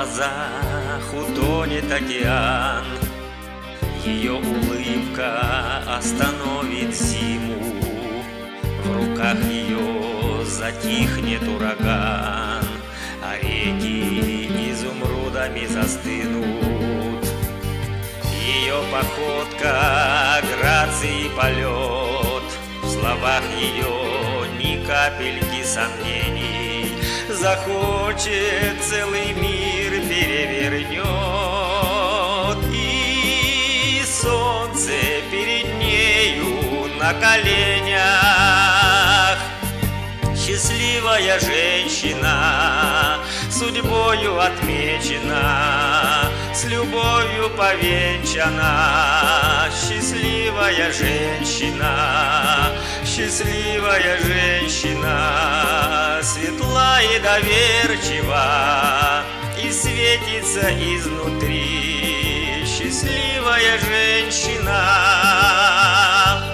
глазах утонет океан, ее улыбка остановит зиму, в руках ее затихнет ураган, а реки изумрудами застынут. Ее походка, грация и полет, в словах ее ни капельки сомнений. Захочет, целый мир перевернет, и солнце перед нею на коленях. Счастливая женщина, судьбою отмечена, с любовью повенчана. Счастливая женщина, счастливая женщина, светла и доверчива, и светится изнутри. Счастливая женщина.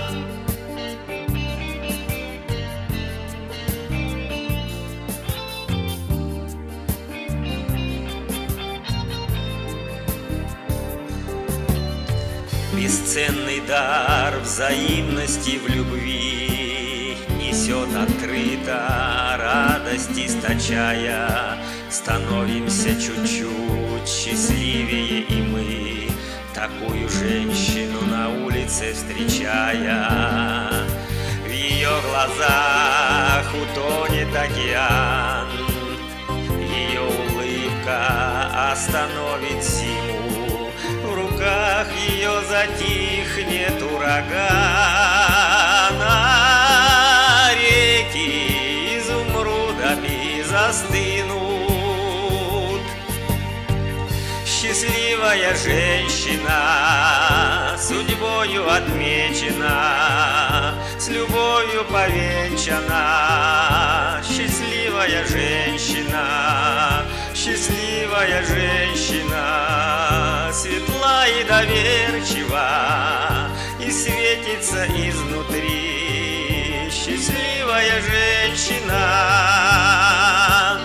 Бесценный дар взаимности в любви несет открыто радость источая. Становимся чуть-чуть счастливее и мы, такую женщину на улице встречая. В ее глазах утонет океан, ее улыбка остановит зиму, в руках ее затихнет ураган, а реки изумрудами застынут. Счастливая женщина, судьбою отмечена, с любовью повенчана. Счастливая женщина, счастливая женщина, светла и доверчива, и светится изнутри. Счастливая женщина.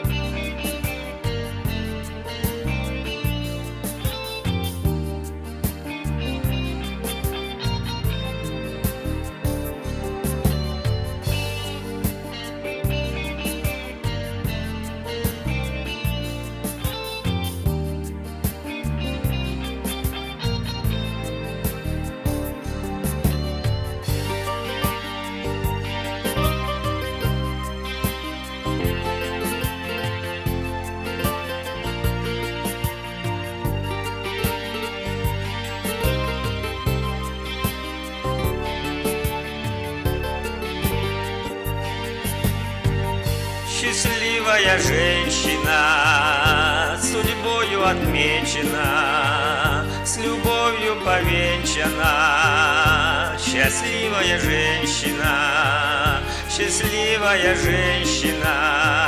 Счастливая женщина, судьбою отмечена, с любовью повенчана. Счастливая женщина, счастливая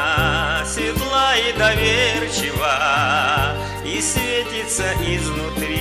женщина, светла и доверчива, и светится изнутри.